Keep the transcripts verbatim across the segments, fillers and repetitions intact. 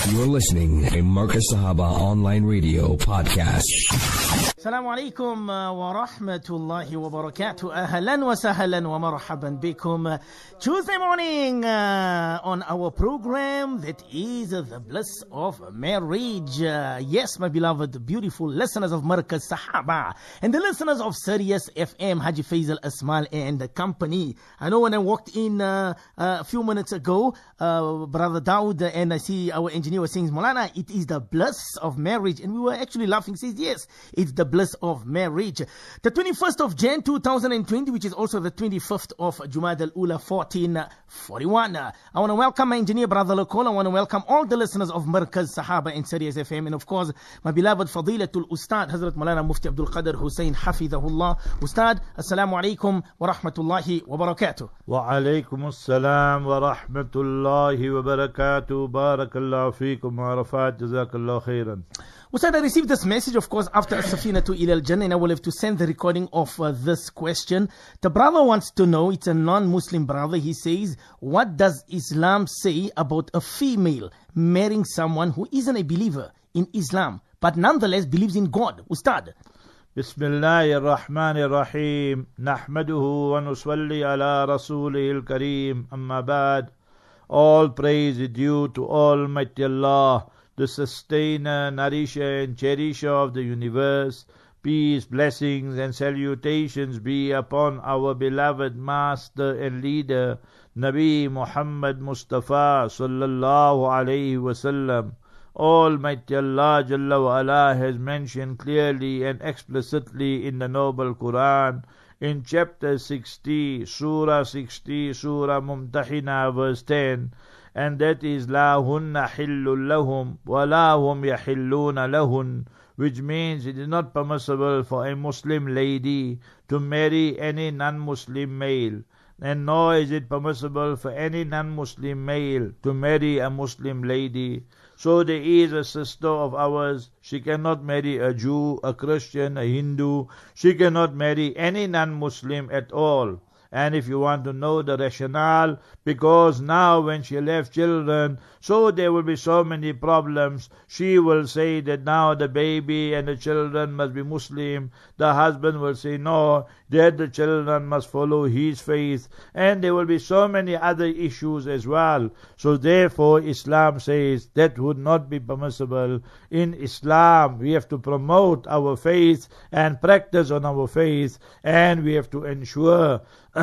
You're listening to Marcus Sahaba Online Radio Podcast. Assalamu alaikum wa rahmatullahi wa barakatuh. Ahlan wa sahlan wa marhaban bikum. Tuesday morning uh, on our program that is uh, the bliss of marriage. Uh, yes, my beloved, beautiful listeners of Marcus Sahaba and the listeners of Sirius F M, Haji Faisal Asmal and the company. I know when I walked in uh, uh, a few minutes ago, uh, Brother Dawood, and I see our engineer was saying, Molana, it is the bliss of marriage. And we were actually laughing. He says, yes, it's the bliss of marriage. The twenty-first of January two thousand twenty, which is also the twenty-fifth of Jumad al-Ula fourteen forty-one. I want to welcome my engineer, Brother Lokol. I want to welcome all the listeners of Markaz Sahaba and Sirius F M. And of course, my beloved Fadilatul Ustad, Hazrat Malana Mufti Abdul Qadir Hussein Hafidahullah. Ustad, Assalamu alaikum wa rahmatullahi wa barakatuh. Wa alaikum assalam wa rahmatullahi wa barakatuh. Barakallahu feekum wa rafat. Jazakallahu khairan. Ustad, I received this message, of course, after As-Safina to Ilal Jannah, and I will have to send the recording of uh, this question. The brother wants to know, it's a non-Muslim brother, he says, what does Islam say about a female marrying someone who isn't a believer in Islam, but nonetheless believes in God? Ustad. Bismillahir Rahmanir Rahim. Nahmaduhu wa nusalli ala Rasulihil Kareem. Amma ba'd. All praise is due to Almighty Allah, the sustainer, nourisher and cherisher of the universe. Peace, blessings and salutations be upon our beloved master and leader, Nabi Muhammad Mustafa sallallahu alayhi wasallam. Almighty Allah Jalla wa Ala has mentioned clearly and explicitly in the Noble Quran, in chapter sixty, Surah sixty, Surah Mumtahina, verse ten, and that is La hunna hillul lahum wa la hum yahilluna lahun, which means it is not permissible for a Muslim lady to marry any non-Muslim male, and nor is it permissible for any non-Muslim male to marry a Muslim lady. So there is a sister of ours, she cannot marry a Jew, a Christian, a Hindu, she cannot marry any non-Muslim at all. And if you want to know the rationale, because now when she'll have children, so there will be so many problems. She will say that now the baby and the children must be Muslim. The husband will say no, that the children must follow his faith. And there will be so many other issues as well. So therefore Islam says that would not be permissible. In Islam we have to promote our faith and practice on our faith, and we have to ensure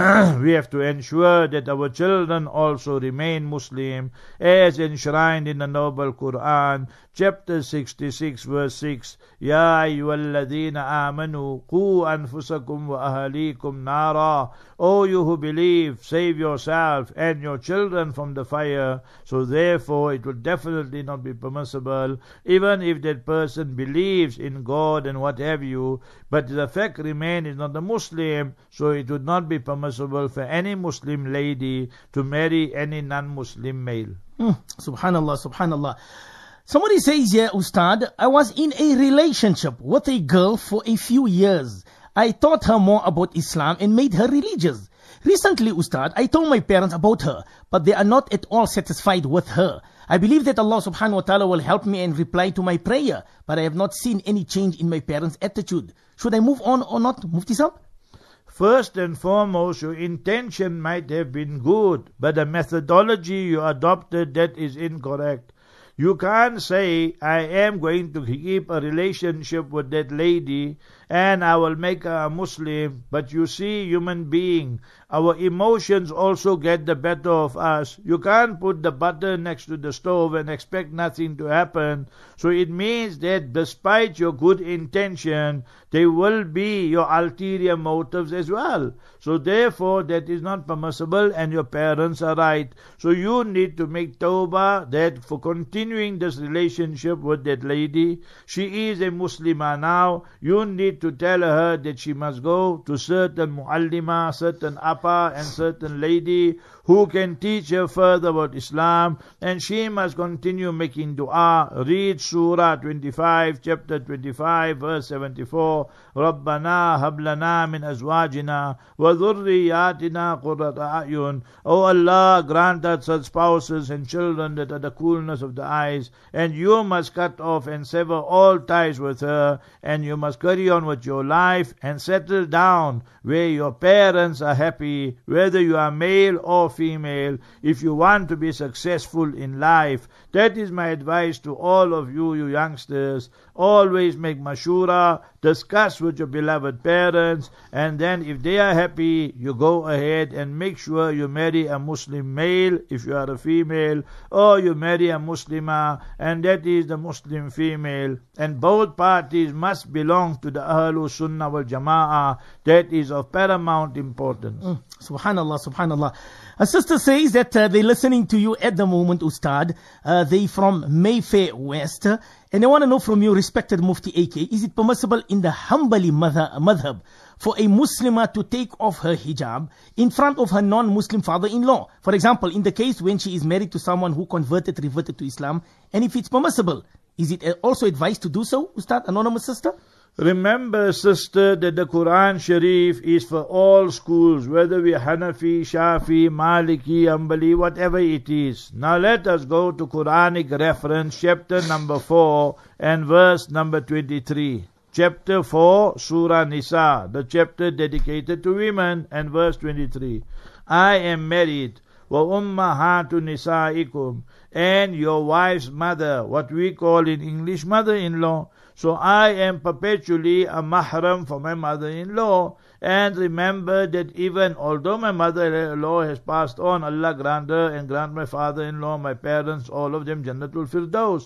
we have to ensure that our children also remain Muslim, as enshrined in the Noble Quran, chapter sixty-six, verse six. Ya ayyuhalladhina amanu qu anfusakum wa ahalikum nara. O you who believe, save yourself and your children from the fire. So therefore it will definitely not be permissible, even if that person believes in God and what have you, but the fact remains is not a Muslim, so it would not be permissible for any Muslim lady to marry any non-Muslim male. Mm, subhanallah, subhanallah. Somebody says here, Ustad, I was in a relationship with a girl for a few years. I taught her more about Islam and made her religious. Recently, Ustad, I told my parents about her, but they are not at all satisfied with her. I believe that Allah subhanahu wa ta'ala will help me and reply to my prayer, but I have not seen any change in my parents' attitude. Should I move on or not, Mufti Sahib? First and foremost, your intention might have been good, but the methodology you adopted, that is incorrect. You can't say, I am going to keep a relationship with that lady and I will make her a Muslim. But you see, human being, our emotions also get the better of us. You can't put the butter next to the stove and expect nothing to happen. So it means that despite your good intention, there will be your ulterior motives as well. So therefore, that is not permissible and your parents are right. So you need to make tawbah that for continuing this relationship with that lady, she is a Muslimah now, you need to tell her that she must go to certain muallima, certain appa and certain lady who can teach her further about Islam, and she must continue making dua. Read Surah twenty-five, chapter twenty-five, verse seventy-four. Rabbana hablana min azwajina wa dhurriyatina qurrata a'yun. O Allah, grant us such spouses and children that are the coolness of the eyes, and you must cut off and sever all ties with her, and you must carry on with your life and settle down where your parents are happy, whether you are male or female, if you want to be successful in life. That is my advice to all of you, you youngsters. Always make mashura, discuss with your beloved parents, and then if they are happy, you go ahead and make sure you marry a Muslim male if you are a female, or you marry a Muslimah, and that is the Muslim female. And both parties must belong to the Ahlul Sunnah wal Jama'ah. That is of paramount importance. Mm, subhanallah, subhanallah. A sister says that uh, they're listening to you at the moment, Ustad. Uh, they from Mayfair West. Uh, and they want to know from you, respected Mufti A K, is it permissible in the Hanbali madhab for a Muslimah to take off her hijab in front of her non-Muslim father-in-law? For example, in the case when she is married to someone who converted, reverted to Islam, and if it's permissible, is it also advised to do so, Ustad, anonymous sister? Remember, sister, that the Quran Sharif is for all schools, whether we are Hanafi, Shafi, Maliki, Hanbali, whatever it is. Now let us go to Quranic reference, chapter number four and verse number twenty-three. Chapter four, Surah Nisa, the chapter dedicated to women, and verse twenty-three. I am married, wa ummahatu nisaikum, and your wife's mother, what we call in English mother-in-law. So I am perpetually a mahram for my mother-in-law. And remember that even although my mother-in-law has passed on, Allah grant her and grant my father-in-law, my parents, all of them Jannatul Firdaus.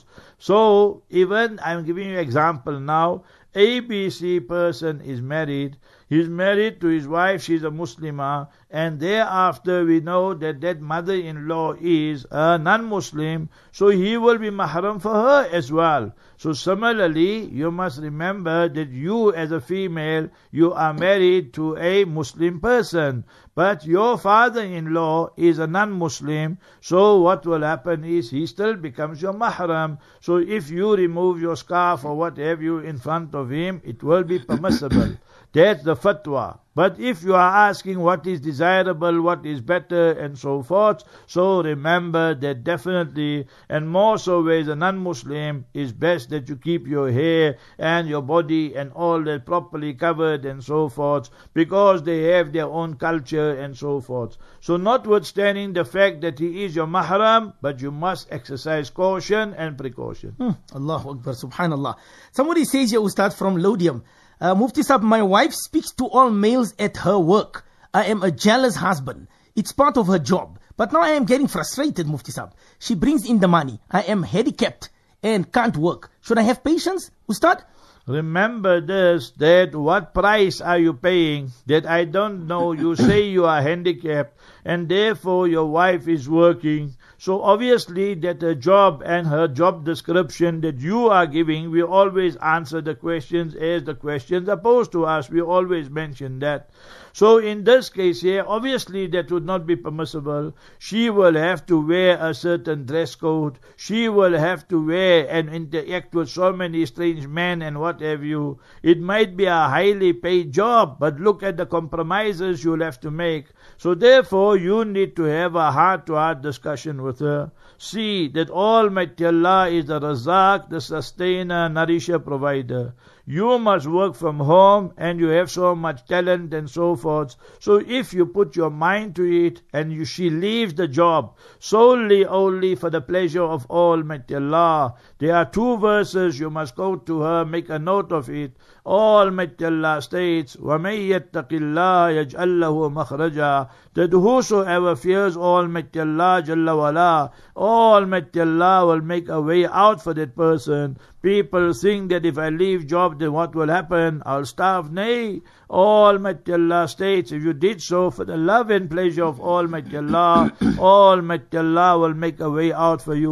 So even I'm giving you an example now. A B C person is married. He's married to his wife, she's a Muslimah, and thereafter we know that that mother-in-law is a non-Muslim, so he will be mahram for her as well. So similarly, you must remember that you as a female, you are married to a Muslim person, but your father-in-law is a non-Muslim, so what will happen is he still becomes your mahram. So if you remove your scarf or what have you in front of him, it will be permissible. That's the fatwa. But if you are asking what is desirable, what is better, and so forth, so remember that definitely, and more so as a non-Muslim, is best that you keep your hair and your body and all that properly covered and so forth, because they have their own culture and so forth. So notwithstanding the fact that he is your mahram, but you must exercise caution and precaution. Hmm. Allahu Akbar, subhanallah. Somebody says here, Ustad, from Lodium, Uh, Mufti Sahib, my wife speaks to all males at her work. I am a jealous husband. It's part of her job. But now I am getting frustrated, Mufti Sahib. She brings in the money. I am handicapped and can't work. Should I have patience, Ustad? Remember this, that what price are you paying? That I don't know. You say you are handicapped and therefore your wife is working. So obviously that her job and her job description that you are giving, we always answer the questions as the questions are posed to us. We always mention that. So in this case here, obviously that would not be permissible. She will have to wear a certain dress code. She will have to wear and interact with so many strange men and what have you. It might be a highly paid job, but look at the compromises you'll have to make. So therefore you need to have a heart-to-heart discussion with her. See that Almighty Allah is the Razak, the sustainer, nourisher, provider. You must work from home and you have so much talent and so forth. So if you put your mind to it and you, she leaves the job solely only for the pleasure of Almighty Allah, there are two verses you must go to her, make a note of it. Almighty Allah states, وَمَن يَتَّقِ اللَّهَ يَجْعَلْ لَهُ مَخْرَجًا, that whosoever fears Almighty Allah Jalla wala, Almighty Allah will make a way out for that person. People think that if I leave job, then what will happen? I'll starve. Nay, Almighty Allah states, if you did so for the love and pleasure of Almighty Allah, Almighty Allah will make a way out for you.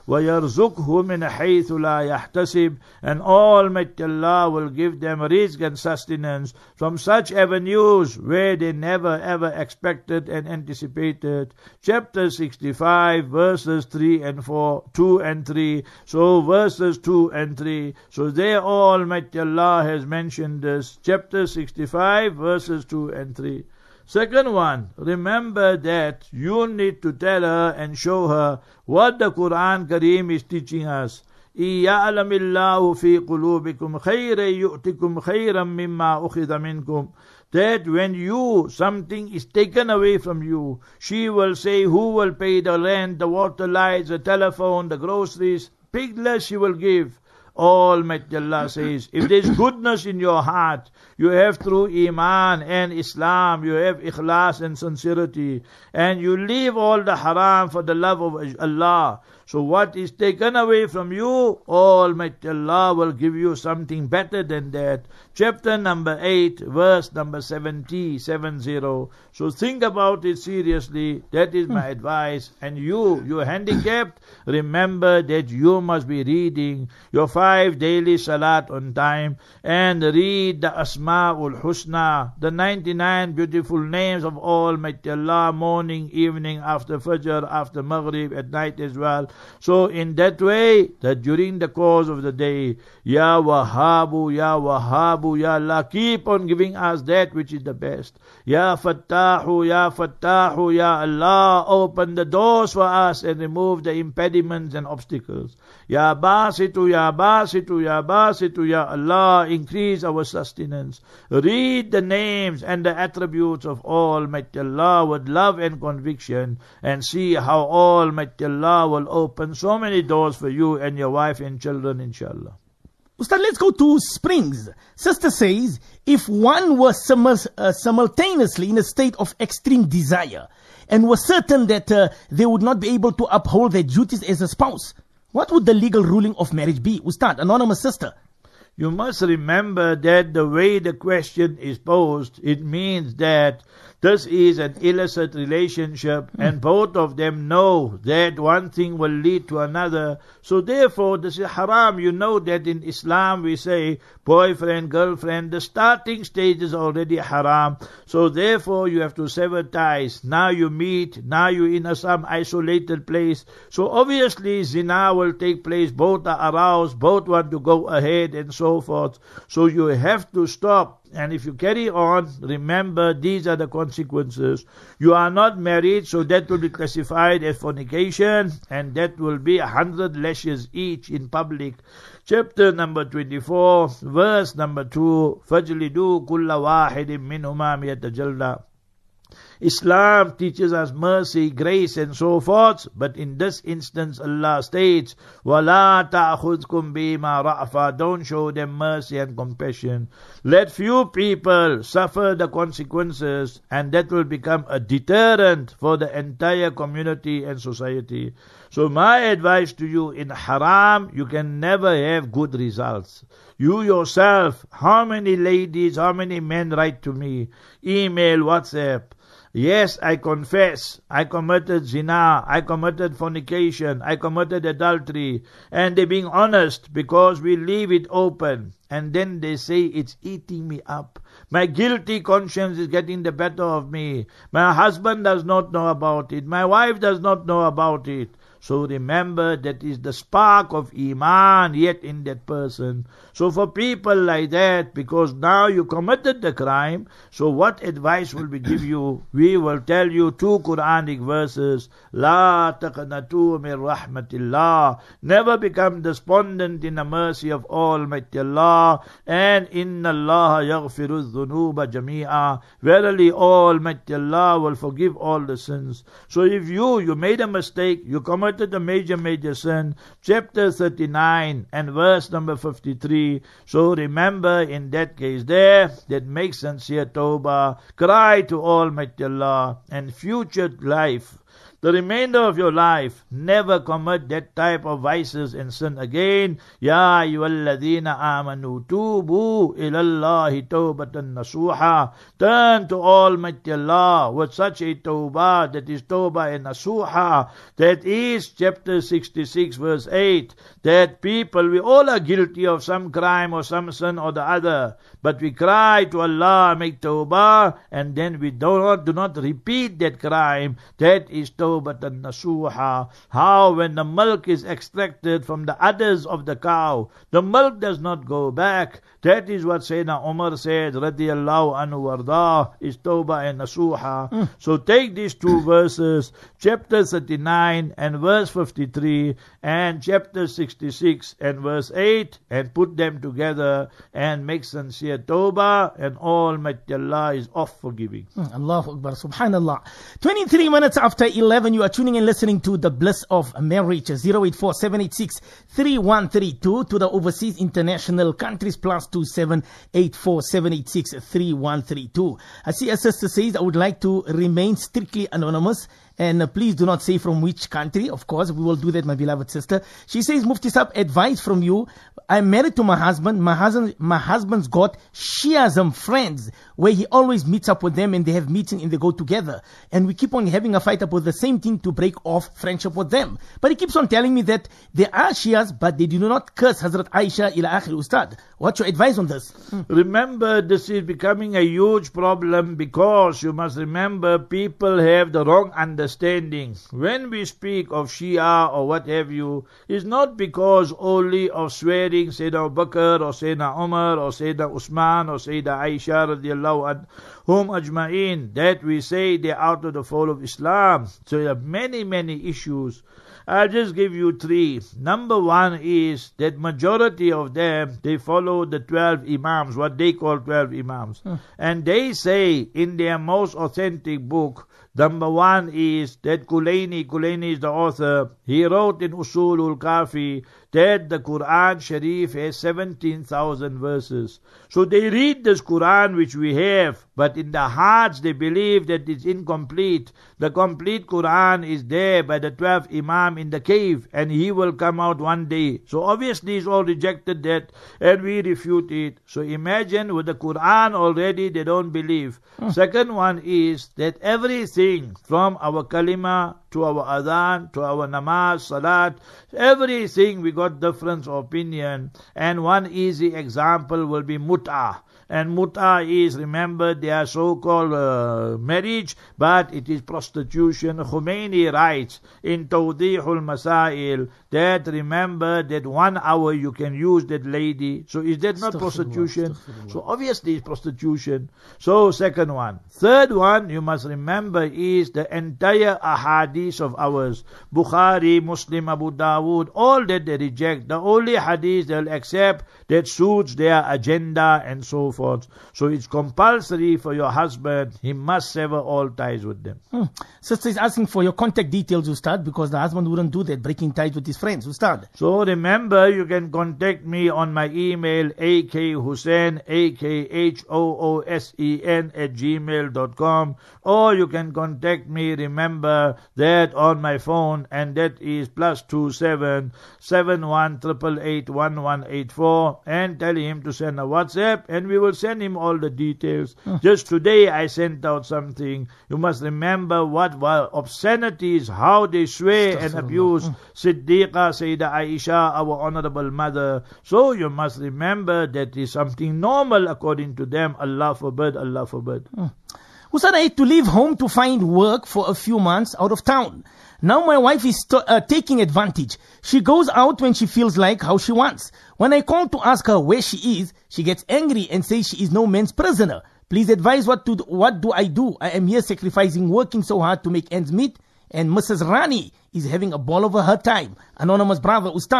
وَيَرْزُقْهُ مِنْ حَيْثُ لَا يَحْتَسِبْ, and Almighty Allah will give them rizq and sustenance from such avenues where they never ever expected and anticipated. Chapter sixty-five, verses three and four, two and three. So verses two and three. So there Almighty Allah has mentioned this. Chapter sixty-five, verses two and three. Second one, remember that you need to tell her and show her what the Quran Kareem is teaching us. إِيَعْلَمِ اللَّهُ فِي قُلُوبِكُمْ خَيْرًا يُؤْتِكُمْ خَيْرًا مِمَّا أُخِذَ مِنْكُمْ. That when you, something is taken away from you, she will say, who will pay the rent, the water, lights, the telephone, the groceries? Pigless she will give. Almighty Allah says, if there is goodness in your heart, you have through Iman and Islam, you have ikhlas and sincerity, and you leave all the haram for the love of Allah. So what is taken away from you, Almighty Allah will give you something better than that. Chapter number eight, verse number seventy, seven zero. So think about it seriously. That is my advice. And you, you handicapped, remember that you must be reading your five daily salat on time, and read the Asma'ul Husna, the ninety-nine beautiful names of Almighty Allah, morning, evening, after Fajr, after Maghrib, at night as well. So in that way, that during the course of the day, Ya Wahhabu, Ya Wahhabu, Ya Allah, keep on giving us that which is the best. Ya Fattahu, Ya Fattahu, Ya Allah, open the doors for us and remove the impediments and obstacles. Ya Basitu, Ya Basitu, Ya Basitu, Ya Allah, increase our sustenance. Read the names and the attributes of Almighty Allah with love and conviction, and see how Almighty Allah will open so many doors for you and your wife and children, inshallah. Ustad, let's go to Springs. Sister says, if one was simu- uh, simultaneously in a state of extreme desire and was certain that uh, they would not be able to uphold their duties as a spouse, what would the legal ruling of marriage be? Ustad, anonymous sister. You must remember that the way the question is posed, it means that this is an illicit relationship, mm. and both of them know that one thing will lead to another. So therefore, this is haram. You know that in Islam we say boyfriend, girlfriend, the starting stage is already haram. So therefore, you have to sever ties. Now you meet, now you're in a, some isolated place. So obviously, zina will take place. Both are aroused, both want to go ahead and so forth. So you have to stop. And if you carry on, remember these are the consequences. You are not married, so that will be classified as fornication, and that will be a hundred lashes each in public. Chapter number twenty-four, verse number two, فَجْلِدُوا كُلَّ وَاحِدٍ مِّنْهُمَا مِئَةَ جَلْدَةٍ. Islam teaches us mercy, grace and so forth, but in this instance Allah states, وَلَا تَأْخُذْكُمْ بِمَا رَأْفَةٍ. Don't show them mercy and compassion. Let few people suffer the consequences, and that will become a deterrent for the entire community and society. So my advice to you, in haram, you can never have good results. You yourself, how many ladies, how many men write to me, email, WhatsApp, yes, I confess, I committed zina, I committed fornication, I committed adultery, and they're being honest because we leave it open. And then they say it's eating me up. My guilty conscience is getting the better of me. My husband does not know about it. My wife does not know about it. So remember, that is the spark of Iman yet in that person. So for people like that, because now you committed the crime, so what advice will we give you? We will tell you two Quranic verses. La taqnatu min rahmatillah. Never become despondent in the mercy of Almighty Allah. And inna Allah yaghfiru dhunuba jami'a. Verily Almighty Allah will forgive all the sins. So if you, you made a mistake, you committed the major, major sin, chapter thirty-nine and verse number fifty-three. So remember in that case there, that make sincere tawbah, cry to Almighty Allah, and future life, the remainder of your life, never commit that type of vices and sin again. Ya ayyuhalladhina amanu tubu ilallahi tawbatan nasuha. Turn to Almighty Allah with such a tawbah that is tawbah and nasuha. That is chapter sixty-six verse eight. That people, we all are guilty of some crime or some sin or the other. But we cry to Allah, make tawbah, and then we do not, do not repeat that crime. That is tawbatan nasuha. How when the milk is extracted from the udders of the cow, the milk does not go back. That is what Sayyidina Umar said, radiyallahu anhu warda, is tawbah and nasuha. Mm. So take these two verses, chapter thirty-nine and verse fifty-three, and chapter sixty-six and verse eight, and put them together and make sincere tawbah, and Almighty Allah is off forgiving. Mm. Allahu Akbar, subhanallah. twenty-three minutes after eleven, you are tuning and listening to The Bliss of Marriage. zero eight four seven eight six three one three two to the overseas international countries, plus two seven eight four seven eight six three one three two. I see a sister says, I would like to remain strictly anonymous, and uh, please do not say from which country. Of course, we will do that, my beloved sister. She says, Mufti Sahib, advice from you. I'm married to my husband. My husband, my husband's got Shiism friends where he always meets up with them, and they have meetings and they go together. And we keep on having a fight about the same thing to break off friendship with them. But he keeps on telling me that they are Shias, but they do not curse Hazrat Aisha ila akhir. Ustad, what's your advice on this? Hmm. Remember, this is becoming a huge problem, because you must remember, people have the wrong understanding. When we speak of Shia or what have you, it's not because only of swearing Sayyidina Abu Bakr or Sayyidina Umar or Sayyidina Usman or Sayyidina Aisha radiallahu anhum ajma'in that we say they're out of the fold of Islam. So there are many, many issues. I'll just give you three. Number one is that majority of them, they follow the twelve Imams, what they call twelve Imams. Hmm. And they say in their most authentic book, number one is that Kulaini, Kulaini is the author, he wrote in Usulul Kafi that the Quran Sharif has seventeen thousand verses. So they read this Quran which we have, but in the hearts they believe that it's incomplete. The complete Quran is there by the twelfth Imam in the cave, and he will come out one day. So obviously he's all rejected that, and we refute it. So imagine with the Quran already they don't believe. Hmm. Second one is that everything from our kalima to our adhan, to our namaz, salat, everything we got difference of opinion. And one easy example will be mut'ah. And mut'ah is, remember, they are so-called uh, marriage, but it is prostitution. Khomeini writes in Tawdihul Masail that, remember, that one hour you can use that lady. So is that not prostitution? So obviously it's prostitution. So second one. Third one, you must remember, is the entire ahadith of ours. Bukhari, Muslim, Abu Dawood, all that they reject. The only hadith they'll accept that suits their agenda and so forth. So it's compulsory for your husband, he must sever all ties with them. Hmm. Sister is asking for your contact details, Ustad, because the husband wouldn't do that, breaking ties with his friends, Ustad. So remember, you can contact me on my email, akhossain, A K H O O S E N at gmail dot com, or you can contact me, remember, that on my phone, and that is plus two seven seven one eight eight eight one one eight four, and tell him to send a WhatsApp, and we will send him all the details. Huh. Just today I sent out something. You must remember what were obscenities, how they swear and abuse huh. Siddiqa, Sayyida Aisha, our honorable mother. So you must remember that is something normal according to them. Allah forbid, Allah forbid. Huh. Ustad, I had to leave home to find work for a few months out of town. Now my wife is st- uh, taking advantage. She goes out when she feels like, how she wants. When I call to ask her where she is, she gets angry and says she is no man's prisoner. Please advise what to do, what do I do? I am here sacrificing, working so hard to make ends meet, and Missus Rani is having a ball over her time. Anonymous brother, Ustad.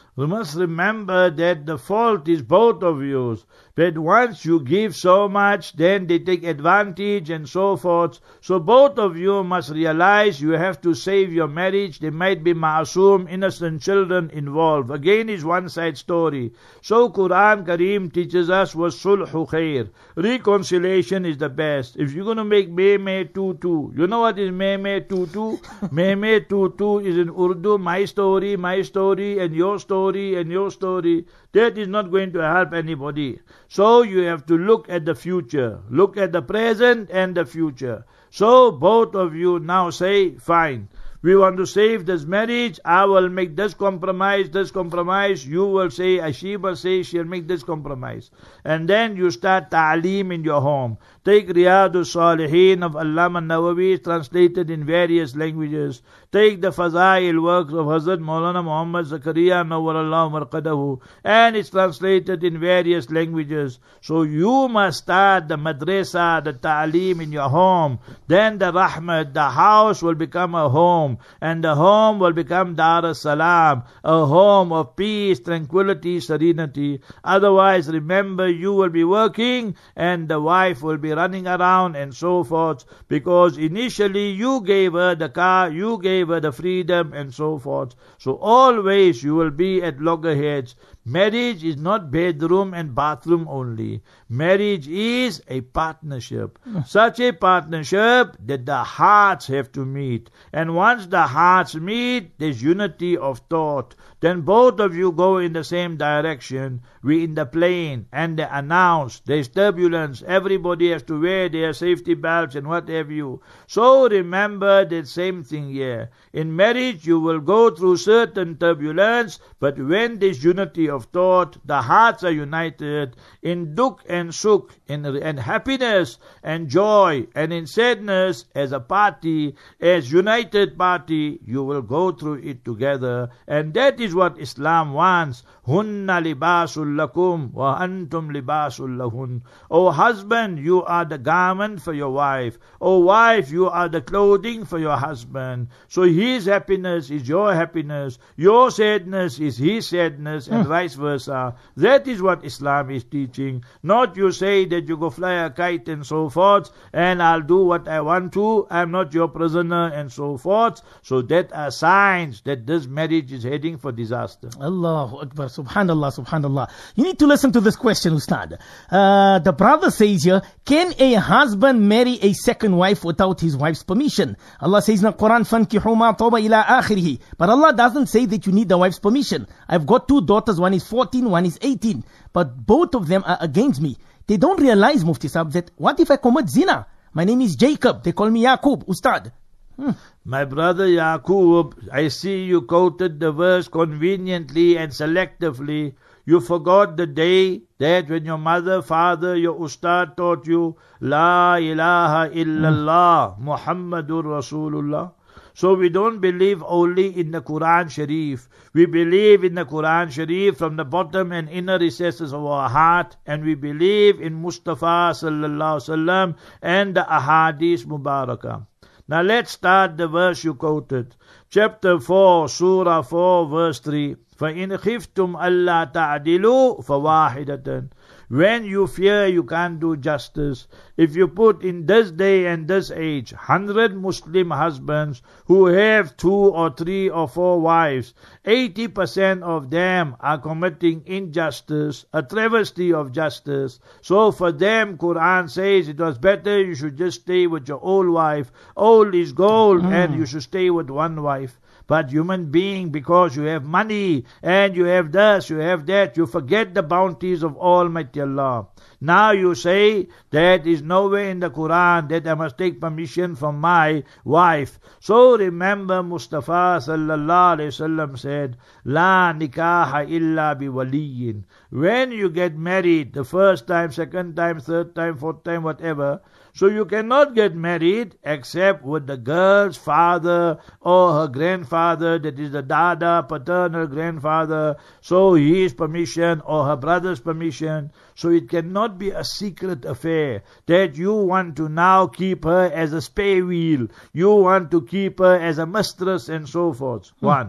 We must remember that the fault is both of yours. That once you give so much, then they take advantage and so forth. So both of you must realize you have to save your marriage. There might be ma'asum, innocent children involved. Again is one side story. So Quran Kareem teaches us was sulhu khair. Reconciliation is the best. If you're going to make me me tu tu, you know what is me me tu tu? Me me tu tu is in Urdu, my story, my story, and your story, and your story. That is not going to help anybody. So you have to look at the future. Look at the present and the future. So both of you now say, fine, we want to save this marriage. I will make this compromise, this compromise. You will say, she will say, she'll make this compromise. And then you start ta'aleem in your home. Take Riyadus Salihin of Allama Nawawi, translated in various languages. Take the Fazail works of Hazrat Maulana Muhammad Zakaria Nawwarallahu Marqadahu, and it's translated in various languages. So you must start the madrasa, the ta'aleem in your home. Then the rahmat, the house will become a home, and the home will become Dar as-Salam, a home of peace, tranquility, serenity. Otherwise, remember, you will be working and the wife will be running around and so forth, because initially you gave her the car, you gave her the freedom and so forth. So always you will be at loggerheads. Marriage is not bedroom and bathroom only. Marriage is a partnership. Such a partnership that the hearts have to meet. And once the hearts meet, there's unity of thought. Then both of you go in the same direction. We in the plane, and they announce there's turbulence. Everybody has to wear their safety belts and what have you. So remember that same thing here. In marriage, you will go through certain turbulence, but when there's unity of thought, the hearts are united in duk and suk, in and happiness and joy, and in sadness, as a party, as united party, you will go through it together. And that is what Islam wants. Hunna libasul lakum wa antum libasul lahun. O husband, you are the garment for your wife. O wife, you are the clothing for your husband. So his happiness is your happiness, your sadness is his sadness, and vice versa. That is what Islam is teaching. Not you say that you go fly a kite and so forth, and I'll do what I want to, I'm not your prisoner and so forth. So that are signs that this marriage is heading for disaster. Allahu Akbar, subhanallah, subhanallah. You need to listen to this question, Ustad. Uh, the brother says here, can a husband marry a second wife without his wife's permission? Allah says in the Quran, فَانْكِحُوا مَا طَوْبَ إِلَىٰ آخِرِهِ. But Allah doesn't say that you need the wife's permission. I've got two daughters, one is fourteen, one is eighteen. But both of them are against me. They don't realize, Mufti Sahib, that what if I commit zina? My name is Jacob. They call me Yaqub, Ustad. Hmm. My brother Yaqub, I see you quoted the verse conveniently and selectively. You forgot the day that when your mother, father, your ustad taught you, La ilaha illallah, Muhammadur Rasulullah. So we don't believe only in the Quran Sharif. We believe in the Quran Sharif from the bottom and inner recesses of our heart, and we believe in Mustafa sallallahu alaihi wasallam and the Ahadith Mubarakah. Now let's start the verse you quoted. Chapter four, Surah four, verse three. فَإِنْ خِفْتُمْ أَلَّا تَعْدِلُوا فَوَاحِدَةً. When you fear you can't do justice, if you put in this day and this age hundred Muslim husbands who have two or three or four wives, eighty percent of them are committing injustice, a travesty of justice. So for them, Quran says it was better you should just stay with your old wife. Old is gold, mm. and you should stay with one wife. But human being, because you have money and you have this, you have that, you forget the bounties of Almighty Allah. Now you say that is nowhere in the Quran that I must take permission from my wife. So remember Mustafa sallallahu alaihi wasallam said, La nikaha illa bi waliyin. When you get married, the first time, second time, third time, fourth time, whatever, so you cannot get married except with the girl's father or her grandfather, that is the dada, paternal grandfather, so his permission or her brother's permission. So it cannot be a secret affair that you want to now keep her as a spare wheel, you want to keep her as a mistress and so forth. Hmm. One.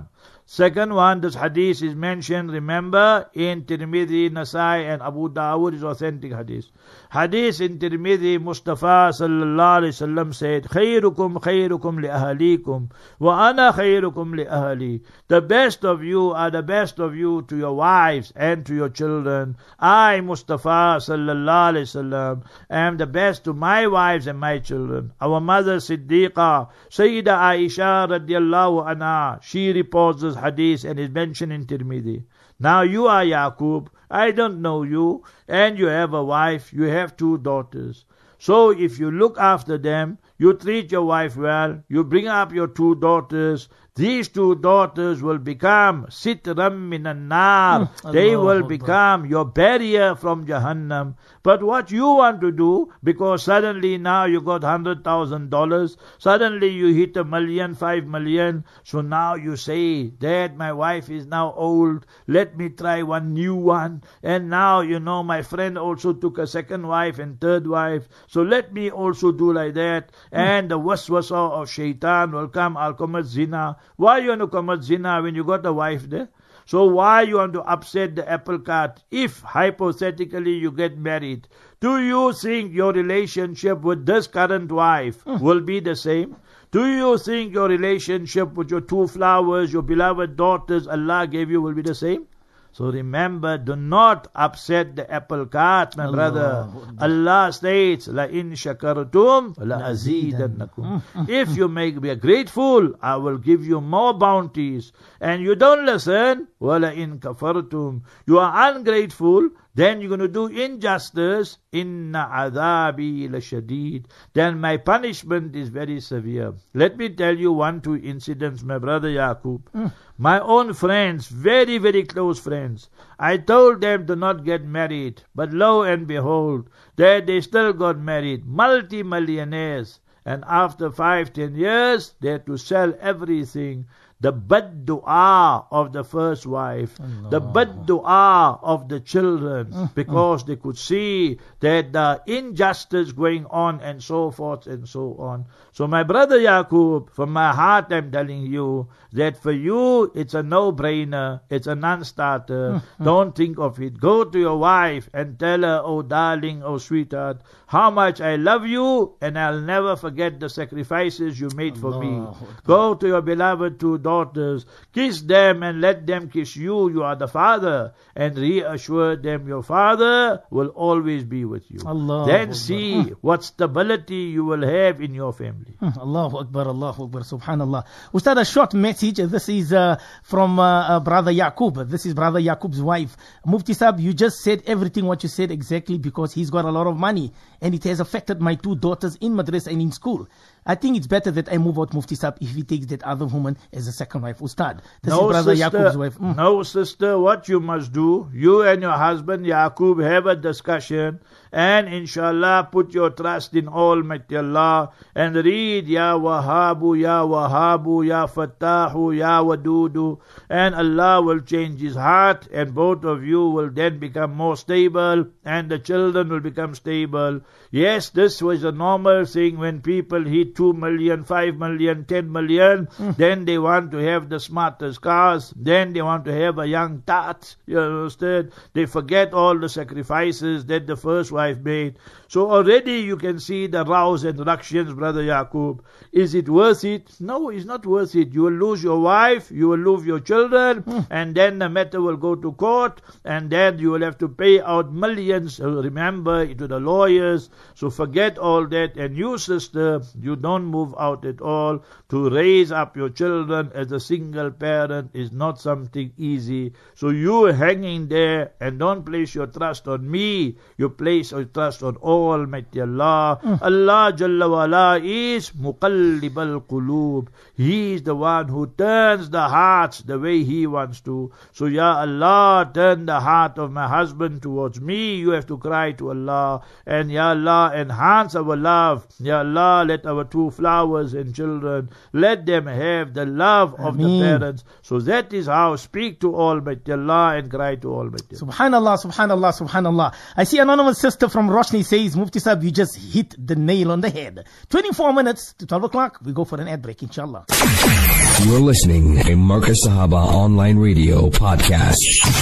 Second one, this hadith is mentioned, remember, in Tirmidhi, Nasai and Abu Dawud is authentic hadith. Hadith in Tirmidhi, Mustafa sallallahu alayhi wasallam said, خيركم خيركم لأهليكم وأنا خيركم لأهلي. The best of you are the best of you to your wives and to your children. I, Mustafa sallallahu alayhi wasallam, am the best to my wives and my children. Our mother Siddiqa, Sayyida Aisha radiallahu anha, she reports this hadith and is mentioned in Tirmidhi. Now you are Yaqub, I don't know you, and you have a wife, you have two daughters. So if you look after them, you treat your wife well, you bring up your two daughters, these two daughters will become sitram minan nar. Mm, they Allah will become your barrier from Jahannam. But what you want to do, because suddenly now you got hundred thousand dollars, suddenly you hit a million, five million, so now you say, Dad, my wife is now old, let me try one new one, and now you know my friend also took a second wife and third wife, so let me also do like that, and the waswasa of shaitan will come, I'll commit zina. Why you want to commit zina when you got a wife there? So why you want to upset the apple cart if hypothetically you get married? Do you think your relationship with this current wife mm. will be the same? Do you think your relationship with your two flowers, your beloved daughters Allah gave you will be the same? So remember, do not upset the apple cart, my Allah brother. Allah states, La in shakartum la azidannakum. If you make me grateful, I will give you more bounties. And you don't listen, wala in kafartum. You are ungrateful, then you're going to do injustice. Inna adhabi lashadid. Then my punishment is very severe. Let me tell you one, two incidents, my brother Yaqub. Mm. My own friends, very, very close friends. I told them to not get married. But lo and behold, they, they still got married. Multi-millionaires. And after five, ten years, they had to sell everything. The bad dua of the first wife, Allah. The bad dua of the children, mm, because mm. they could see that the injustice going on and so forth and so on. So my brother Yaqub, from my heart I'm telling you that for you it's a no-brainer, it's a non-starter. Mm, mm. Don't think of it. Go to your wife and tell her, oh darling, oh sweetheart, how much I love you and I'll never forget the sacrifices you made Allah. For me. Go to your beloved two daughters, kiss them and let them kiss you. You are the father, and reassure them your father will always be with you. Allah then Akbar. See what stability you will have in your family. Allahu Akbar, Allahu Akbar, Subhanallah. Ustad, a short message. This is uh, from uh, uh, Brother Yaqub. This is Brother Yaqub's wife. Mufti Sahib, you just said everything what you said exactly, because he's got a lot of money and it has affected my two daughters in madrasa and in school. I think it's better that I move out Mufti Sahib if he takes that other woman as a second wife. Ustad, this no, is Brother sister, Yaqub's wife. Mm. No, sister, what you must do, you and your husband Yaqub have a discussion and inshallah put your trust in Almighty Allah and read Ya Wahabu, Ya Wahabu, Ya Fattahu, Ya Wadudu, and Allah will change his heart and both of you will then become more stable and the children will become stable. Yes, this was a normal thing when people hit two million, five million, ten million, mm. then they want to have the smartest cars, then they want to have a young tat, you understand? They forget all the sacrifices that the first wife made. So already you can see the rows and ructions, Brother Yaqub. Is it worth it? No, it's not worth it. You will lose your wife, you will lose your children, mm. and then the matter will go to court, and then you will have to pay out millions, remember, to the lawyers. So forget all that, and you, sister, you don't move out at all. To raise up your children as a single parent is not something easy. So you hanging there and don't place your trust on me. You place your trust on Almighty Allah. Mm. Allah Jalla wa'ala is muqallib al-qulub. He is the one who turns the hearts the way He wants to. So Ya Allah, turn the heart of my husband towards me. You have to cry to Allah. And Ya Allah, enhance our love. Ya Allah, let our two flowers and children, let them have the love of Ameen. The parents. So that is how speak to Almighty Allah and cry to Almighty Allah. Subhanallah, Subhanallah, Subhanallah. I see anonymous sister sister from Roshni says, Mufti Sahib, you just hit the nail on the head. twenty-four minutes to twelve o'clock. We go for an ad break, inshallah. You're listening to Marcus Sahaba Online Radio Podcast.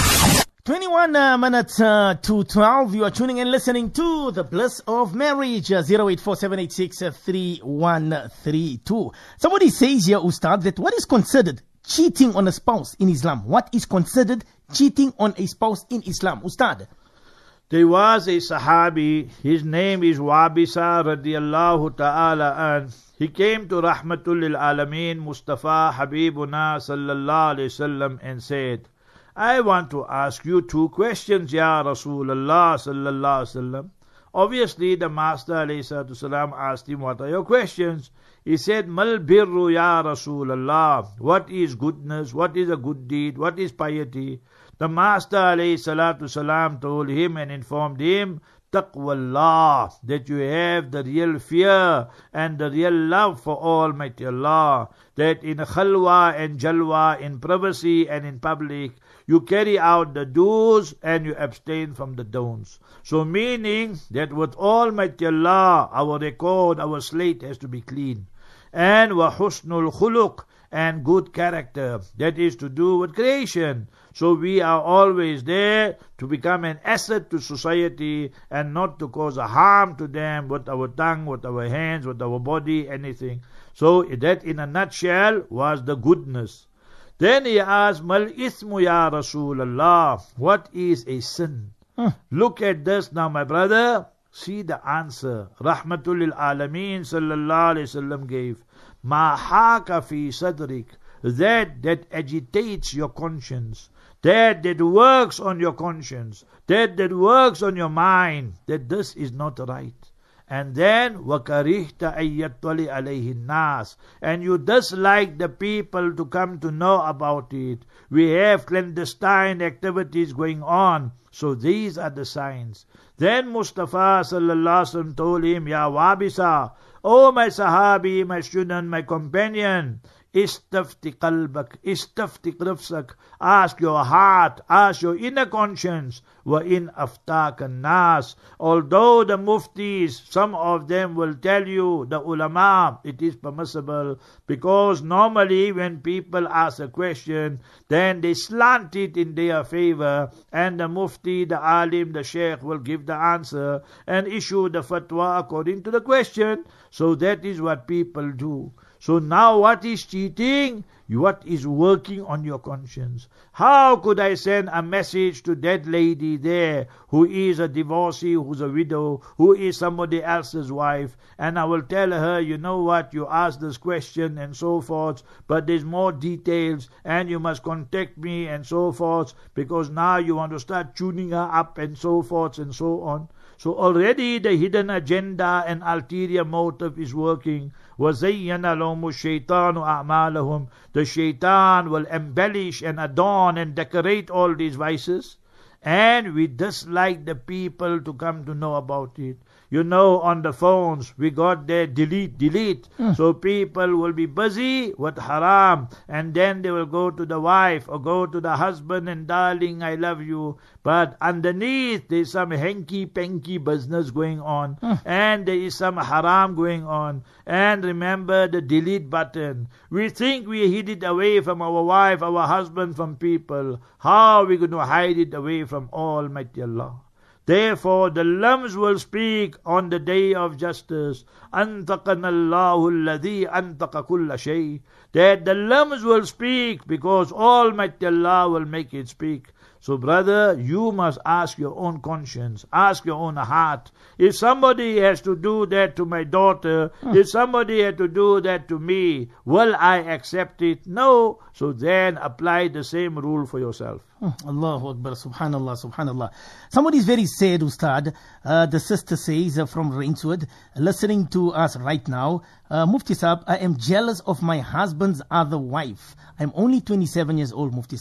twenty-one uh, minutes uh, to twelve. You are tuning and listening to The Bliss of Marriage. uh, zero eight four seven eight six three one three two. Somebody says here, Ustad, that what is considered cheating on a spouse in Islam? What is considered cheating on a spouse in Islam? Ustad. There was a Sahabi, his name is Wabisa radiallahu ta'ala an. He came to Rahmatul lil Alameen Mustafa Habibuna sallallahu alayhi wasallam and said, I want to ask you two questions, Ya Rasulullah sallallahu alayhi wasallam. Obviously, the Master alayhi salatu wasalam asked him, what are your questions? He said, Mal birru ya Rasulullah. What is goodness? What is a good deed? What is piety? The Master alayhi salatu wasalam told him and informed him, Taqwallah, that you have the real fear and the real love for Almighty Allah, that in khalwa and jalwa, in privacy and in public, you carry out the do's and you abstain from the don'ts. So meaning that with Almighty Allah, our record, our slate has to be clean. And wa husnul khuluq, and good character, that is to do with creation. So we are always there to become an asset to society and not to cause a harm to them with our tongue, with our hands, with our body, anything. So that in a nutshell was the goodness. Then he asked, Mal ithmu ya Rasulallah, what is a sin? Huh. Look at this now, my brother. See the answer. Rahmatul lil Alameen sallallahu alayhi wasallam gave. Ma haka fi sadrik, that that agitates your conscience, that that works on your conscience, that that works on your mind, that this is not right. And then wakarihta ayyattali alayhi nas, and you dislike the people to come to know about it. We have clandestine activities going on. So these are the signs. Then Mustafa sallallahu alaihi wasallam told him, Ya Wabisa, oh my Sahabi, my student, my companion, istafti qalbak, istafti nafsak, ask your heart, ask your inner conscience, wa in aftaka nas. Although the muftis, some of them will tell you, the ulama, it is permissible, because normally when people ask a question, then they slant it in their favor, and the mufti, the alim, the sheikh will give the answer and issue the fatwa according to the question. So that is what people do. So now what is cheating? What is working on your conscience? How could I send a message to that lady there who is a divorcee, who's a widow, who is somebody else's wife, and I will tell her, you know what, you asked this question and so forth, but there's more details and you must contact me and so forth, because now you want to start tuning her up and so forth and so on. So already the hidden agenda and ulterior motive is working. وَزَيَّنَ لَهُمُ الشَّيْطَانُ أَعْمَالَهُم. The shaitan will embellish and adorn and decorate all these vices. And we dislike the people to come to know about it. You know, on the phones, we got there delete, delete. Mm. So people will be busy with haram. And then they will go to the wife or go to the husband and, darling, I love you. But underneath, there is some hanky-panky business going on. Mm. And there is some haram going on. And remember the delete button. We think we hid it away from our wife, our husband, from people. How are we going to hide it away from Almighty Allah? Therefore, the lambs will speak on the day of justice. أَنْتَقَنَا اللَّهُ الَّذِي أَنْتَقَ كُلَّ شَيْءٍ. That the lambs will speak because Almighty Allah will make it speak. So brother, you must ask your own conscience, ask your own heart. If somebody has to do that to my daughter, hmm. if somebody had to do that to me, will I accept it? No. So then apply the same rule for yourself. Allahu Akbar, subhanallah, subhanallah. Somebody is very sad, Ustad. Uh, the sister says uh, from Rainswood, listening to us right now, uh, Mufti Saab, I am jealous of my husband's other wife. I'm only twenty-seven years old, Mufti Saab.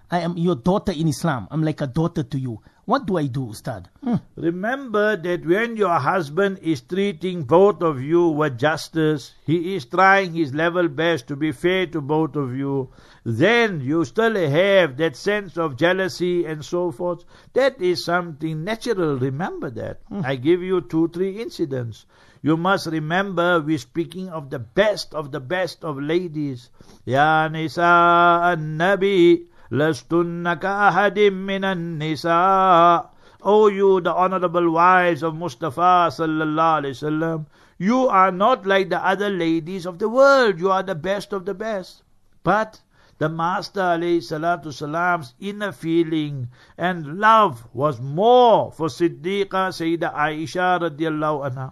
I am your daughter in Islam. I'm like a daughter to you. What do I do, Ustad? Hmm. Remember that when your husband is treating both of you with justice, he is trying his level best to be fair to both of you, then you still have that sense of jealousy and so forth. That is something natural. Remember that. Hmm. I give you two, three incidents. You must remember we're speaking of the best of the best of ladies. Ya Nisa an-Nabi, lastunna ka ahadim minan nisa. O you, the honorable wives of Mustafa sallallahu alaihi wasallam, you are not like the other ladies of the world. You are the best of the best. But the Master alayhi salatu salam's inner feeling and love was more for Siddiqa Sayyidah Aisha radiallahu anha.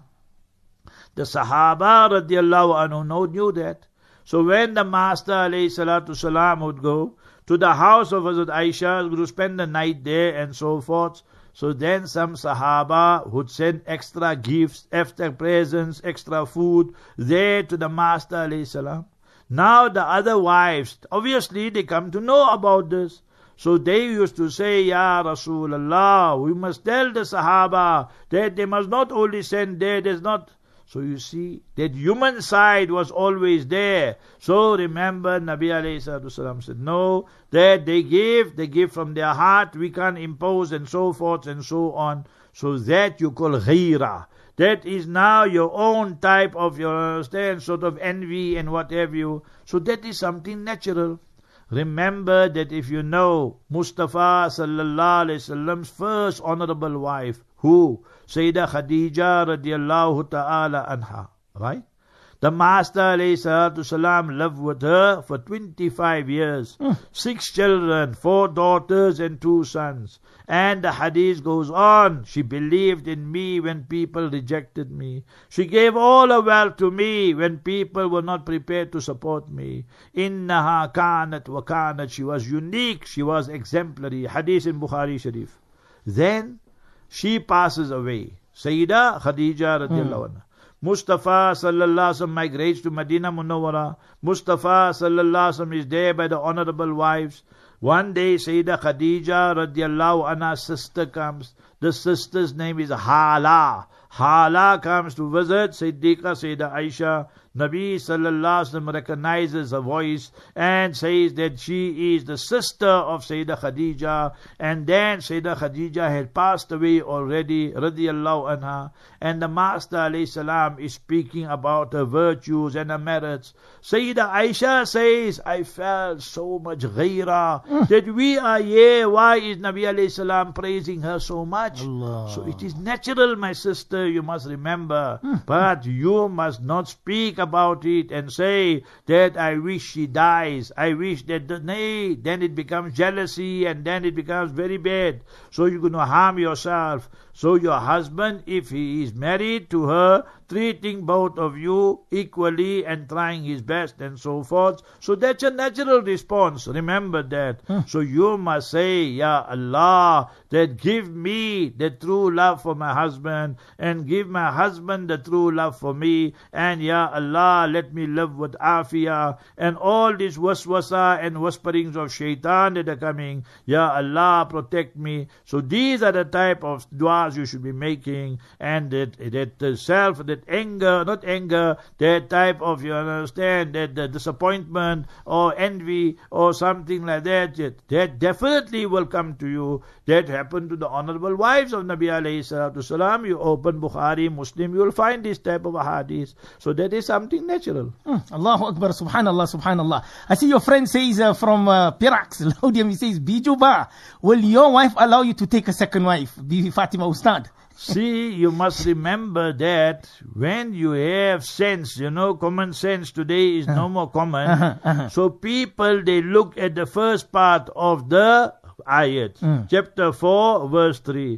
The Sahaba radiallahu anhu knew that. So when the Master alayhi salatu salam would go to the house of Hazrat Aisha to spend the night there and so forth, so then some Sahaba would send extra gifts, extra presents, extra food there to the Master alayhi salam. Now the other wives, obviously they come to know about this. So they used to say, Ya Rasulullah, we must tell the Sahaba that they must not only send there, there's not. So you see, that human side was always there. So remember, Nabi alayhi salatu salam said, no, that they give, they give from their heart, we can't impose and so forth and so on. So that you call ghaira. That is now your own type of, you understand, sort of envy and what have you. So that is something natural. Remember that if you know Mustafa sallallahu alayhi wasallam's first honorable wife, who? Sayyidah Khadija radiallahu ta'ala anha, right? The Master alayhi salatu salam lived with her for twenty-five years. Mm. Six children, four daughters and two sons. And the hadith goes on. She believed in me when people rejected me. She gave all her wealth to me when people were not prepared to support me. Innaha kanat wa kanat. She was unique. She was exemplary. Hadith in Bukhari Sharif. Then she passes away. Sayyidah Khadija radiallahu anha. Mustafa sallallahu alaihi wasallam migrates to Medina Munawwara. Mustafa sallallahu alaihi wasallam is there by the honorable wives. One day Sayyidah Khadija radiallahu anha's sister comes. The sister's name is Hala. Hala comes to visit Siddiqa Sayyidah Aisha. Nabi sallallahu alaihi wasallam recognizes her voice and says that she is the sister of Sayyidah Khadija. And then Sayyidah Khadija had passed away already, radiallahu anha. And the Master alayhi salam is speaking about her virtues and her merits. Sayyidah Aisha says, I felt so much ghaira mm. that we are here. Why is Nabi alayhi salam praising her so much? Allah. So it is natural, my sister, you must remember. Mm. But you must not speak about it and say that I wish she dies. I wish that, the, nay, then it becomes jealousy and then it becomes very bad. So you're going to harm yourself. So your husband, if he is married to her, treating both of you equally and trying his best and so forth. So that's a natural response. Remember that. Huh. So you must say, Ya Allah, that give me the true love for my husband and give my husband the true love for me. And Ya Allah, let me live with afiyah and all these waswasa and whisperings of shaitan that are coming. Ya Allah, protect me. So these are the type of du'as you should be making, and that, that uh, self, that anger, not anger, that type of, you understand, that the disappointment or envy or something like that, that, that definitely will come to you. That happened to the honorable wives of Nabi alayhi salatu salam. You open Bukhari, Muslim, you will find this type of hadith. So that is something natural. Mm, Allahu Akbar, subhanallah, subhanallah. I see your friend says uh, from uh, Pirax, Laudium, he says, Bijuba, will your wife allow you to take a second wife? Bibi Fatima Ustad. See, you must remember that when you have sense, you know, common sense today is uh, no more common. Uh-huh, uh-huh. So people, they look at the first part of the ayat, mm. chapter four, verse three.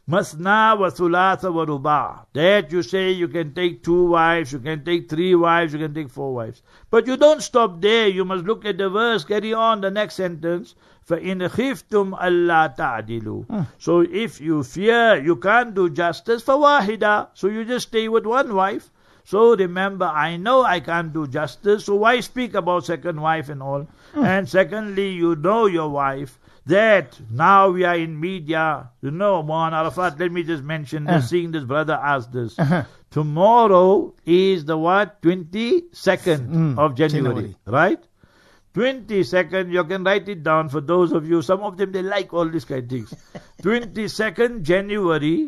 Masna wa thulatha wa ruba. That you say you can take two wives, you can take three wives, you can take four wives. But you don't stop there. You must look at the verse, carry on the next sentence. فَإِنْ خِفْتُمْ أَلَّا تَعْدِلُوا. Hmm. So if you fear you can't do justice, فَوَاحِدًا. So you just stay with one wife. So remember, I know I can't do justice, so why speak about second wife and all? Hmm. And secondly, you know your wife. that now we are in media. You know, Mohan Arafat, let me just mention this, uh. seeing this brother asked this. Uh-huh. Tomorrow is the what? twenty-second mm, of January, January, right? twenty-second, you can write it down for those of you. Some of them, they like all these kind of things. twenty-second January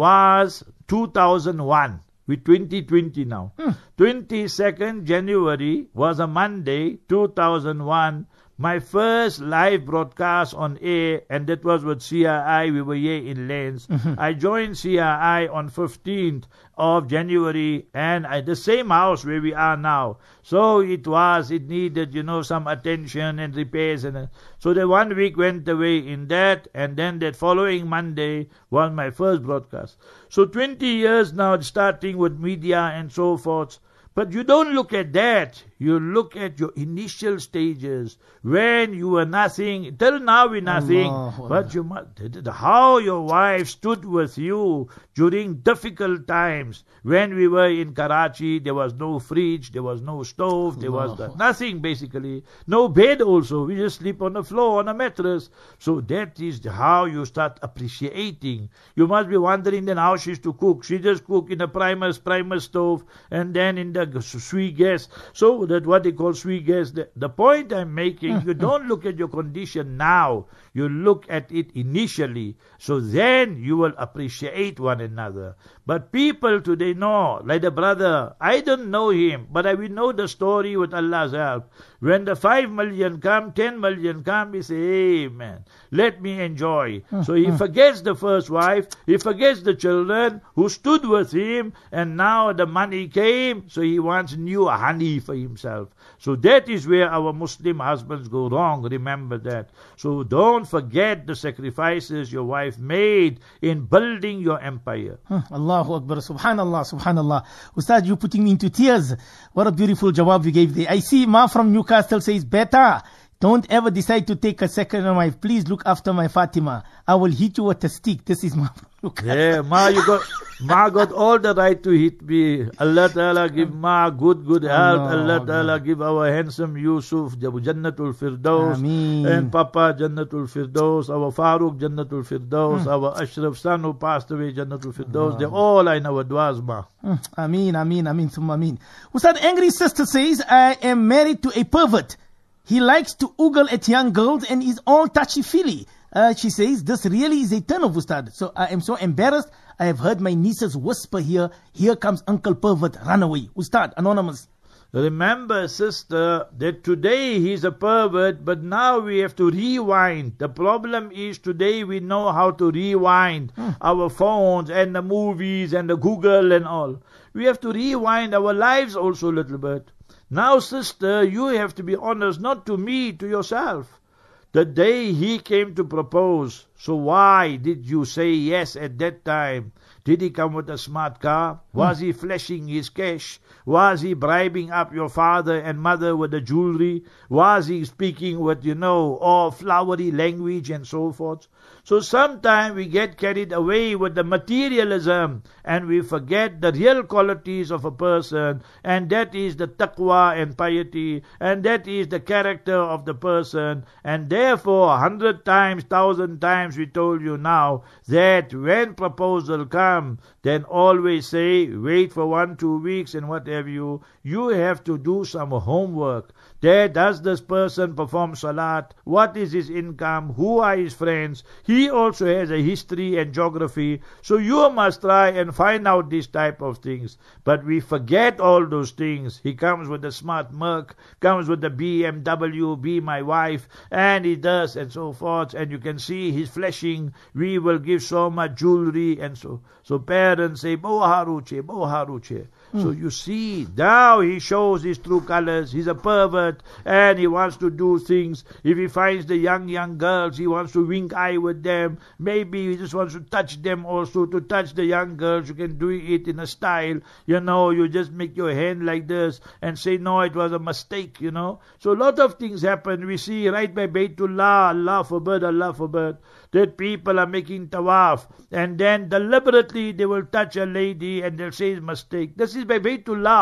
was two thousand one. We're twenty twenty now. Hmm. twenty-second January was a Monday, two thousand one. My first live broadcast on air, and that was with C I I. We were here in Lens. Mm-hmm. I joined C I I on fifteenth of January, and at the same house where we are now. So it was, it needed, you know, some attention and repairs. and uh, So the one week went away in that, and then that following Monday was my first broadcast. So twenty years now, starting with media and so forth. But you don't look at that. You look at your initial stages when you were nothing. Till now we're nothing. Allah, but you must, how your wife stood with you during difficult times. When we were in Karachi, there was no fridge, there was no stove, there Allah. was the, nothing basically. No bed also. We just sleep on the floor, on a mattress. So that is how you start appreciating. You must be wondering then how she used to cook. She just cook in a primus, primus stove, and then in the sui gas. So that what they call sui gas. The, the point I'm making, you don't look at your condition now. You look at it initially. So then you will appreciate one another. But people today know, like the brother, I don't know him, but I will know the story with Allah's help. When the five million come, ten million come, he say, hey man, let me enjoy. So he forgets the first wife, he forgets the children who stood with him, and now the money came, so he wants new honey for himself. So that is where our Muslim husbands go wrong, remember that. So don't forget the sacrifices your wife made in building your empire. Allahu Akbar, subhanallah, subhanallah. Ustad, you putting me into tears. What a beautiful jawab you gave there. I see Ma from Newcastle says, better don't ever decide to take a second wife. Please look after my Fatima. I will hit you with a stick. This is Ma from Newcastle. Yeah, Ma, you got, Ma got all the right to hit me. Allah Ta'ala give Ma good, good health. Allah, Allah Ta'ala give our handsome Yusuf Jannatul Firdaus. Ameen. And Papa Jannatul Firdaus. Our Farooq Jannatul Firdaus. Hmm. Our Ashraf son who passed away Jannatul Firdaus. They all are in our duas, Ma. Hmm. Ameen, Ameen, Ameen, Summa Ameen. Ustad, angry sister says, I am married to a pervert. He likes to oogle at young girls and is all touchy-feely. Uh, she says, this really is a turn of Ustad. So I am so embarrassed. I have heard my nieces whisper here, here comes Uncle Pervert, run away. Ustad, anonymous. Remember, sister, that today he's a pervert, but now we have to rewind. The problem is today we know how to rewind hmm. our phones and the movies and the Google and all. We have to rewind our lives also a little bit. Now, sister, you have to be honest, not to me, to yourself. The day he came to propose, so why did you say yes at that time? Did he come with a smart car? Was hmm. he flashing his cash? Was he bribing up your father and mother with the jewelry? Was he speaking with, you know, all flowery language and so forth? So sometimes we get carried away with the materialism and we forget the real qualities of a person, and that is the taqwa and piety, and that is the character of the person. And therefore, a hundred times, thousand times we told you now that when proposal comes, then always say, wait for one, two weeks and what have you. You have to do some homework. There, does this person perform salat? What is his income? Who are his friends? He also has a history and geography. So you must try and find out these type of things. But we forget all those things. He comes with a smart Merc, comes with the B M W, be my wife, and he does and so forth. And you can see he's flashing. We will give so much jewelry and so. So parents say, Bo haruche, bo haruche. So you see, now he shows his true colors. He's a pervert and he wants to do things. If he finds the young, young girls, he wants to wink eye with them. Maybe he just wants to touch them also. To touch the young girls, you can do it in a style. You know, you just make your hand like this and say, no, it was a mistake, you know. So a lot of things happen. We see right by Baytullah, Allah forbid, Allah forbid, that people are making tawaf. And then deliberately they will touch a lady and they'll say it's a mistake. This is by Baytullah.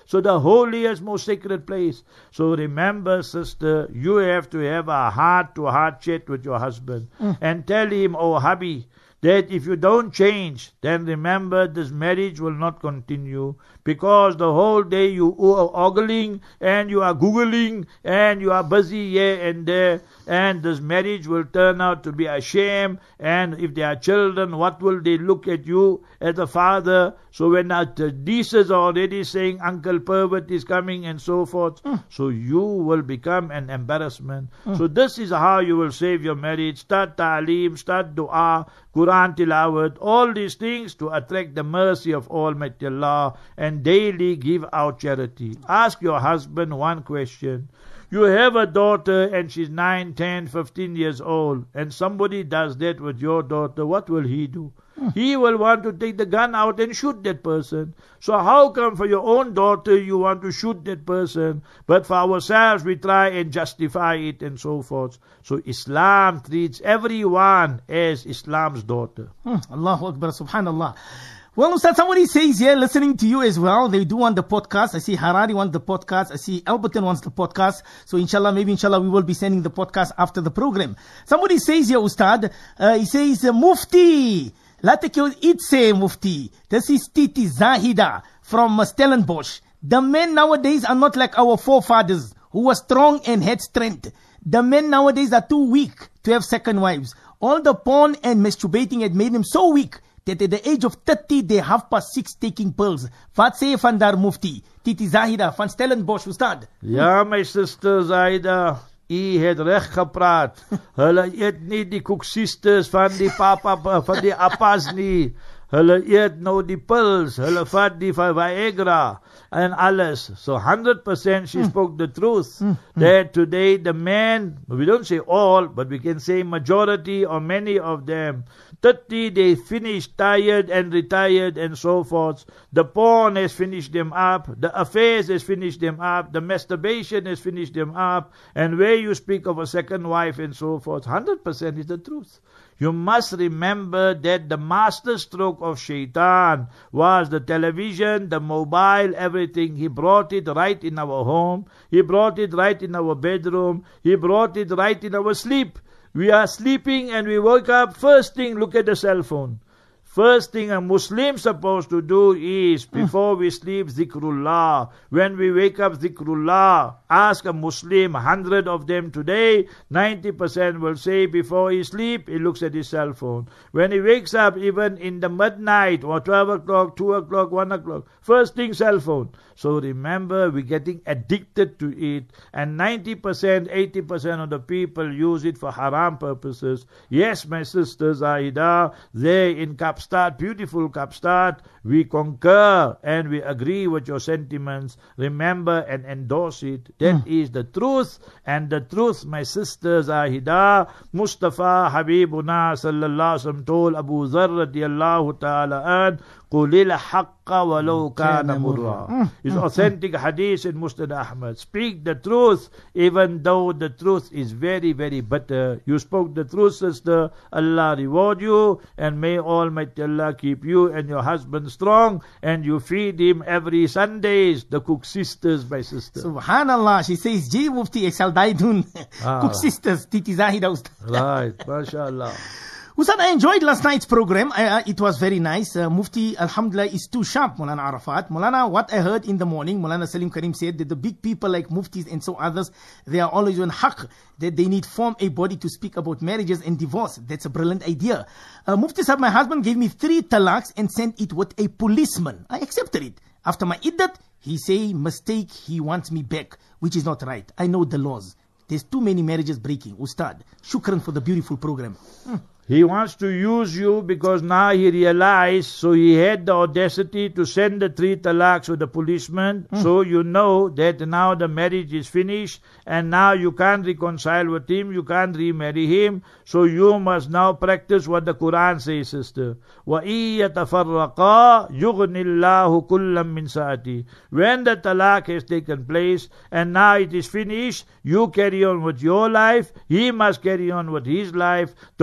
So the holiest, most sacred place. So remember, sister, you have to have a heart-to-heart chat with your husband mm. and tell him, oh hubby, that if you don't change, then remember this marriage will not continue, because the whole day you are ogling and you are googling and you are busy here and there, and this marriage will turn out to be a shame. And if there are children, what will they look at you as a father? So when the nieces are already saying Uncle Pervert is coming and so forth, mm. so you will become an embarrassment. Mm. So this is how you will save your marriage. Start ta'aleem, start dua, Quran tilawat, all these things to attract the mercy of Almighty Allah, and daily give out charity. Ask your husband one question. You have a daughter and she's nine, ten, fifteen years old, and somebody does that with your daughter, what will he do? Hmm. He will want to take the gun out and shoot that person. So how come for your own daughter you want to shoot that person, but for ourselves we try and justify it and so forth? So Islam treats everyone as Islam's daughter. Hmm. Allahu Akbar, subhanallah. Well, Ustad, somebody says here, listening to you as well, they do want the podcast. I see Harari wants the podcast. I see Alberton wants the podcast. So inshallah, maybe inshallah, we will be sending the podcast after the program. Somebody says here, Ustad, uh, he says, Mufti, laat ek jou iets sê, Mufti. This is Titi Zahida from Stellenbosch. The men nowadays are not like our forefathers who were strong and had strength. The men nowadays are too weak to have second wives. All the porn and masturbating had made them so weak that at the age of thirty, they half past six taking pills. Wat sê jy van daar, Mufti? Titi Zahida van Stellenbosch, Ustad. Ja, my sister Zahida, u het reg gepraat. Hulle eet nie die koeksisters van die papa, van die appas nie. Hulle eet nou die pills, hulle vat die Viagra and alles. So one hundred percent she mm. spoke the truth. Mm. That today the men, we don't say all, but we can say majority or many of them, thirty they finished, tired and retired and so forth. The porn has finished them up, the affairs has finished them up, the masturbation has finished them up, and where you speak of a second wife and so forth, one hundred percent is the truth. You must remember that the master stroke of Shaitan was the television, the mobile, everything. He brought it right in our home. He brought it right in our bedroom. He brought it right in our sleep. We are sleeping and we wake up, first thing, look at the cell phone. First thing a Muslim supposed to do is, before we sleep, zikrullah. When we wake up, zikrullah. Ask a Muslim, hundred of them today, ninety percent will say before he sleep, he looks at his cell phone. When he wakes up, even in the midnight, or twelve o'clock, two o'clock, one o'clock, first thing cell phone. So remember, we're getting addicted to it, and ninety percent, eighty percent of the people use it for haram purposes. Yes, my sister Zahida, there in Kapstadt, beautiful Kapstadt, we concur and we agree with your sentiments. Remember and endorse it. That mm. is the truth, and the truth, my sister Zahida, Mustafa Habibuna sallallahu alaihi wasallam told Abu Dharr radiyallahu ta'ala an, قُلِ الْحَقَّ وَلَوْ كَانَ مُرًّا. It's authentic hadith in Musnad Ahmad. Speak the truth, even though the truth is very, very bitter. You spoke the truth, sister. Allah reward you, and may Almighty Allah keep you and your husband strong, and you feed him every Sundays, the cook sisters, my sister. Subhanallah, she says, Ji Mufti, ek sal daai doen. Ah. Cook sisters, Titi Zahida. Right, mashallah. Ustad, I enjoyed last night's program. I, uh, it was very nice. Uh, Mufti, alhamdulillah, is too sharp, Mulana Arafat. Mulana, what I heard in the morning, Mulana Salim Karim said that the big people like Muftis and so others, they are always on haqq, that they need form a body to speak about marriages and divorce. That's a brilliant idea. Uh, Mufti said, my husband gave me three talaqs and sent it with a policeman. I accepted it. After my iddat, he say, mistake, he wants me back, which is not right. I know the laws. There's too many marriages breaking. Ustad, shukran for the beautiful program. Hmm. He wants to use you because now he realized, so he had the audacity to send the three talaqs with the policeman. Mm. So you know that now the marriage is finished and now you can't reconcile with him, you can't remarry him. So you must now practice what the Quran says, sister. وَإِن يَتَفَرَّقَا يُغْنِ اللَّهُ كُلًّا مِّن سَعَتِهِ. When the talaq has taken place and now it is finished, you carry on with your life, he must carry on with his life. Don't let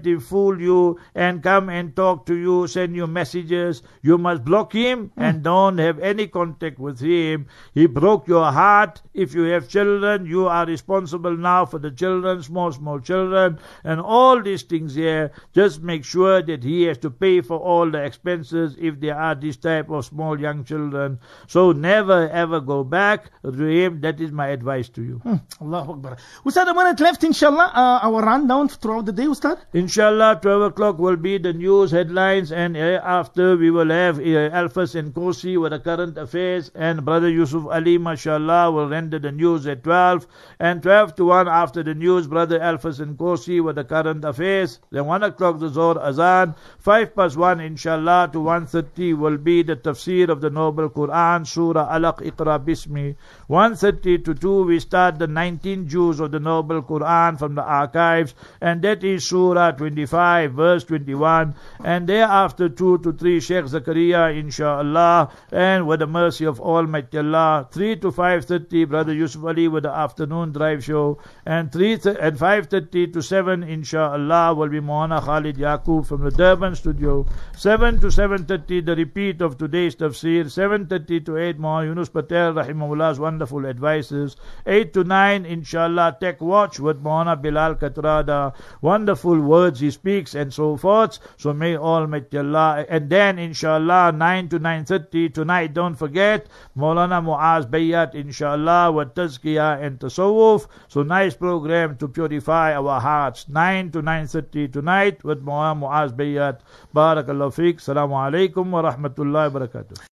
him fool you and come and talk to you, send you messages. You must block him and don't have any contact with him. He broke your heart. If you have children, you are responsible now for the children, small, small children, and all these things here. Just make sure that he has to pay for all the expenses if there are this type of small young children. So never ever go back to him. That is my advice to you. Hmm. Allahu Akbar. Ustad, a minute left, inshallah. Uh, our rundown throughout the day, Ustad. Inshallah, twelve o'clock will be the news headlines, and uh, after we will have uh, Alphas and Kosi with the current affairs, and Brother Yusuf Ali, mashallah, will render the news at twelve, and twelve to one after the news, Brother Alphas and Kosi with the current affairs. Then one o'clock the Zohar Azan, five past one, inshallah, to one thirty will be the tafsir of the Noble Quran, Surah Alaq, Iqra Bismi. one thirty to two we start the nineteen Jews of the Noble Quran from the archives, and that is Surah twenty-five, verse twenty-one, and thereafter two to three Sheikh Zakaria, inshallah, and with the mercy of Almighty Allah, three to five thirty Brother Yusuf Ali with the afternoon drive show, and three th- and five thirty to seven, inshallah, will be Mohana Khalid Yaqub from the Durban studio, seven to seven thirty the repeat of today's tafsir, seven thirty to eight Mohana Yunus Patel, Rahimahullah's wonderful advices, eight to nine, inshallah, Tech Watch with Mohana Bilal Katrada, wonderful words he speaks and so forth. So may Almighty Allah, and then inshallah nine to nine thirty tonight, don't forget Maulana Muaz Bayat, inshallah, with Tazkiyah and Tasawwuf. So nice program to purify our hearts. nine to nine thirty tonight with Maulana Muaz Bayat. Barakallahu feek. Assalamu alaikum wa rahmatullahi wa barakatuh.